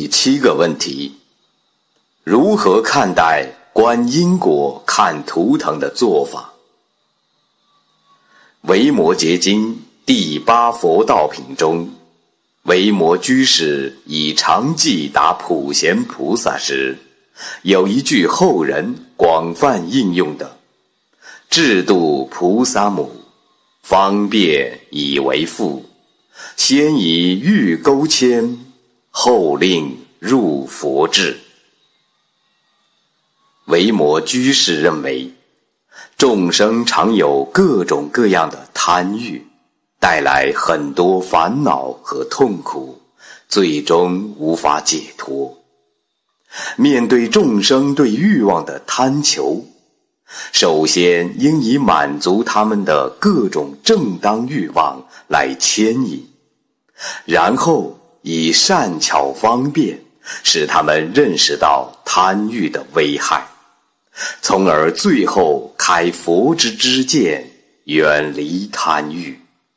第7个问题：如何看待观因果看图腾的做法？维摩诘经第8佛道品中，维摩居士以常记答普贤菩萨时，有一句后人广泛应用的：智度菩萨母，方便以为父，先以欲钩牵，后令入佛智。维摩居士认为，众生常有各种各样的贪欲，带来很多烦恼和痛苦，最终无法解脱。面对众生对欲望的贪求，首先应以满足他们的各种正当欲望来牵引，然后以善巧方便使他们认识到贪欲的危害，从而最后开佛之知见，远离贪欲。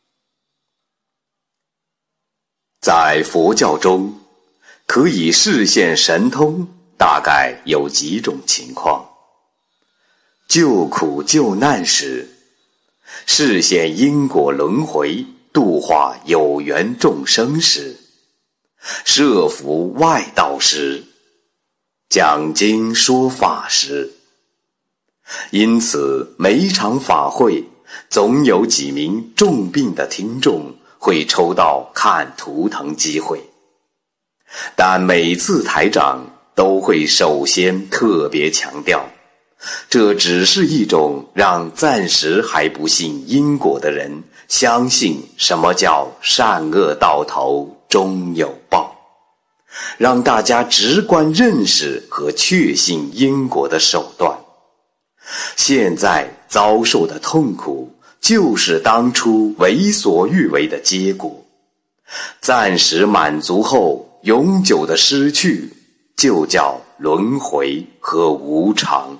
在佛教中，可以示现神通大概有几种情况：救苦救难时，示现因果轮回度化有缘众生时，设伏外道时，讲经说法时。因此每一场法会总有几名重病的听众会抽到看图腾机会，但每次台长都会首先特别强调，这只是一种让暂时还不信因果的人相信什么叫善恶到头终有报，让大家直观认识和确信因果的手段。现在遭受的痛苦就是当初为所欲为的结果，暂时满足后永久的失去就叫轮回和无常。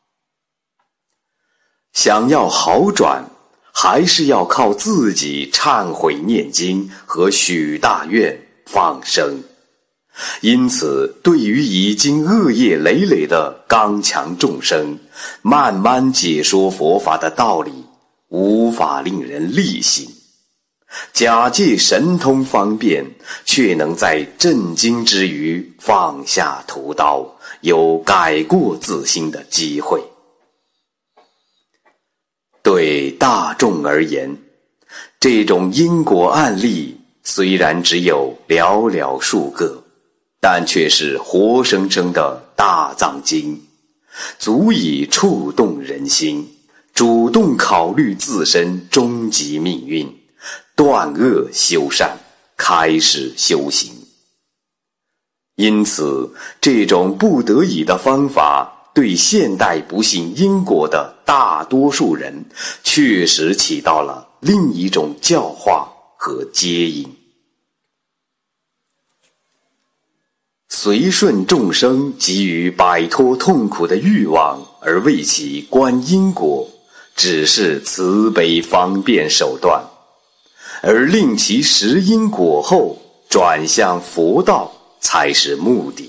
想要好转，还是要靠自己忏悔念经和许大愿放生。因此对于已经恶业累累的刚强众生，慢慢解说佛法的道理无法令人力行，假借神通方便，却能在震惊之余放下屠刀，有改过自新的机会。对大众而言，这种因果案例虽然只有寥寥数个，但却是活生生的大藏经，足以触动人心，主动考虑自身终极命运，断恶修善，开始修行。因此这种不得已的方法对现代不信因果的大多数人确实起到了另一种教化和接引。随顺众生急于摆脱痛苦的欲望而为其观因果，只是慈悲方便手段，而令其识因果后转向佛道才是目的。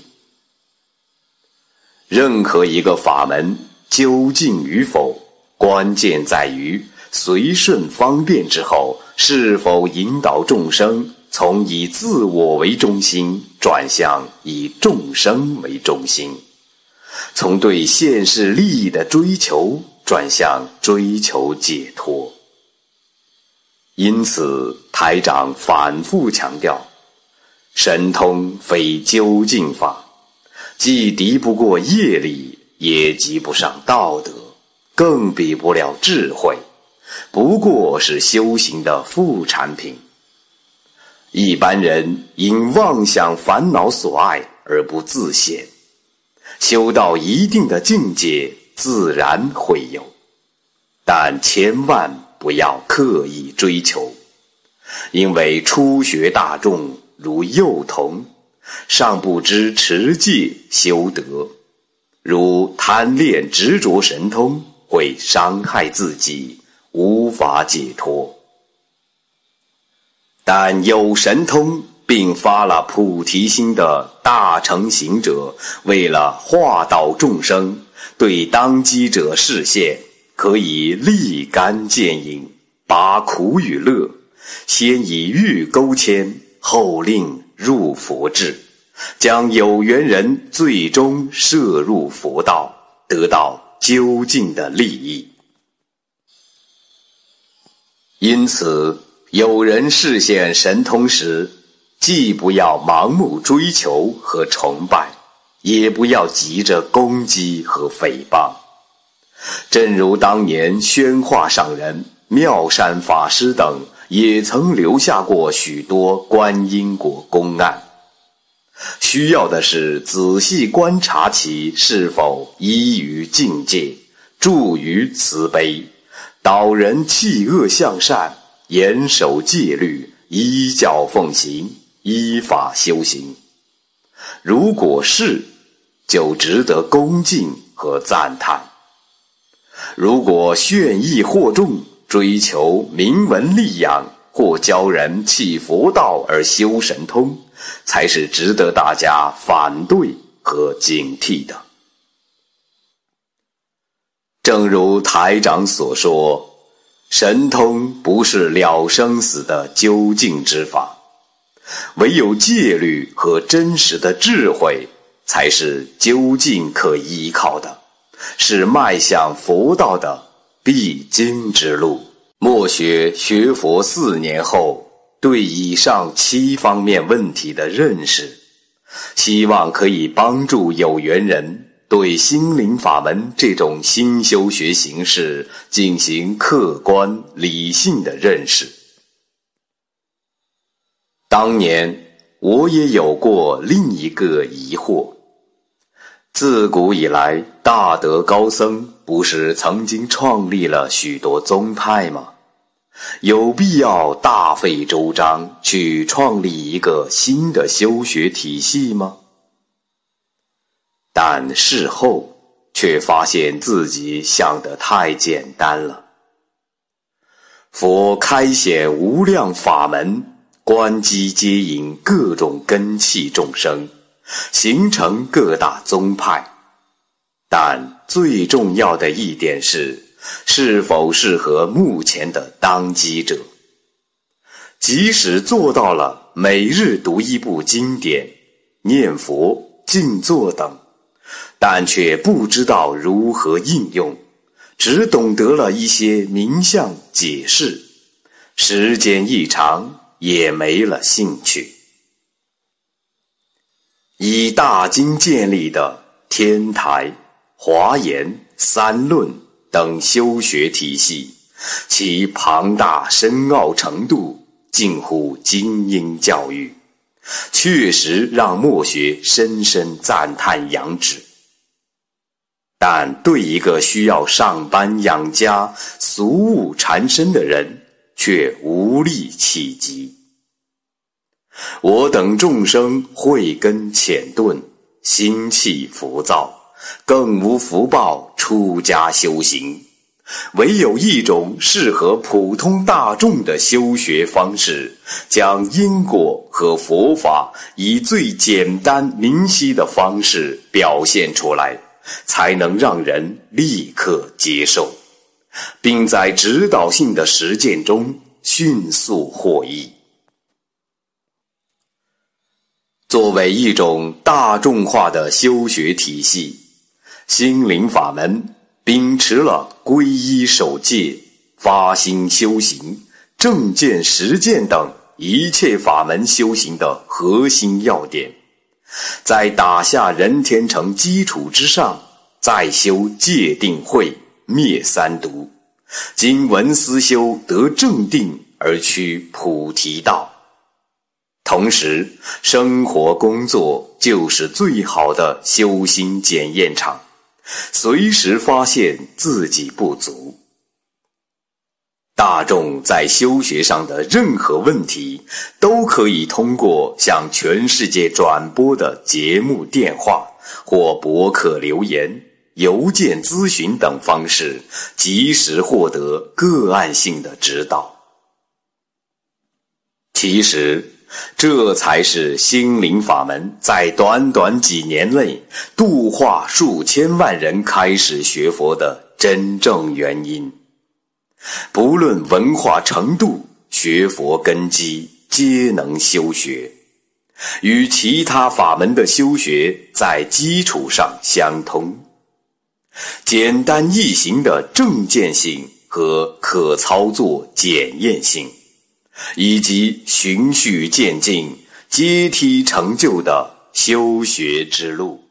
任何一个法门究竟与否，关键在于随顺方便之后，是否引导众生从以自我为中心转向以众生为中心，从对现世利益的追求转向追求解脱。因此台长反复强调，神通非究竟法，既敌不过业力，也及不上道德，更比不了智慧，不过是修行的副产品。一般人因妄想烦恼所碍而不自显，修到一定的境界自然会有，但千万不要刻意追求，因为初学大众如幼童，尚不知持戒修德，如贪恋执着神通，会伤害自己，无法解脱。但有神通并发了菩提心的大乘行者，为了化导众生，对当机者示现，可以立竿见影，拔苦与乐，先以欲勾牵，后令入佛智，将有缘人最终摄入佛道，得到究竟的利益。因此，有人示现神通时，既不要盲目追求和崇拜，也不要急着攻击和诽谤。正如当年宣化上人、妙善法师等也曾留下过许多观因果公案，需要的是仔细观察其是否依于境界，助于慈悲，导人弃恶向善，严守戒律，依教奉行，依法修行。如果是，就值得恭敬和赞叹；如果炫逸惑众，追求名闻利养，或教人弃佛道而修神通，才是值得大家反对和警惕的。正如台长所说，神通不是了生死的究竟之法，唯有戒律和真实的智慧才是究竟可依靠的，是迈向佛道的必经之路。默学学佛4年后，对以上7方面问题的认识，希望可以帮助有缘人对心灵法门这种新修学形式进行客观理性的认识。当年我也有过另一个疑惑，自古以来，大德高僧不是曾经创立了许多宗派吗？有必要大费周章去创立一个新的修学体系吗？但事后却发现自己想得太简单了。佛开显无量法门，观机接引各种根器众生，形成各大宗派。但最重要的一点是否适合目前的当机者。即使做到了每日读一部经典、念佛、静坐等，但却不知道如何应用，只懂得了一些名相解释，时间一长也没了兴趣。以大经建立的天台、华严、三论等修学体系，其庞大深奥程度近乎精英教育，确实让默学深深赞叹扬指。但对一个需要上班养家、俗务缠身的人，却无力企及。我等众生慧根浅钝，心气浮躁，更无福报出家修行，唯有一种适合普通大众的修学方式，将因果和佛法以最简单明晰的方式表现出来，才能让人立刻接受，并在指导性的实践中迅速获益。作为一种大众化的修学体系，心灵法门秉持了皈依守戒、发心修行、正见实践等一切法门修行的核心要点，在打下人天成基础之上，再修戒定慧、灭三毒，经文思修得正定而趋菩提道。同时，生活工作就是最好的修心检验场，随时发现自己不足。大众在修学上的任何问题，都可以通过向全世界转播的节目电话或博客留言、邮件咨询等方式，及时获得个案性的指导。其实这才是心灵法门在短短几年内度化数千万人开始学佛的真正原因。不论文化程度，学佛根基皆能修学，与其他法门的修学在基础上相通。简单易行的正见性和可操作检验性，以及循序渐进、阶梯成就的修学之路。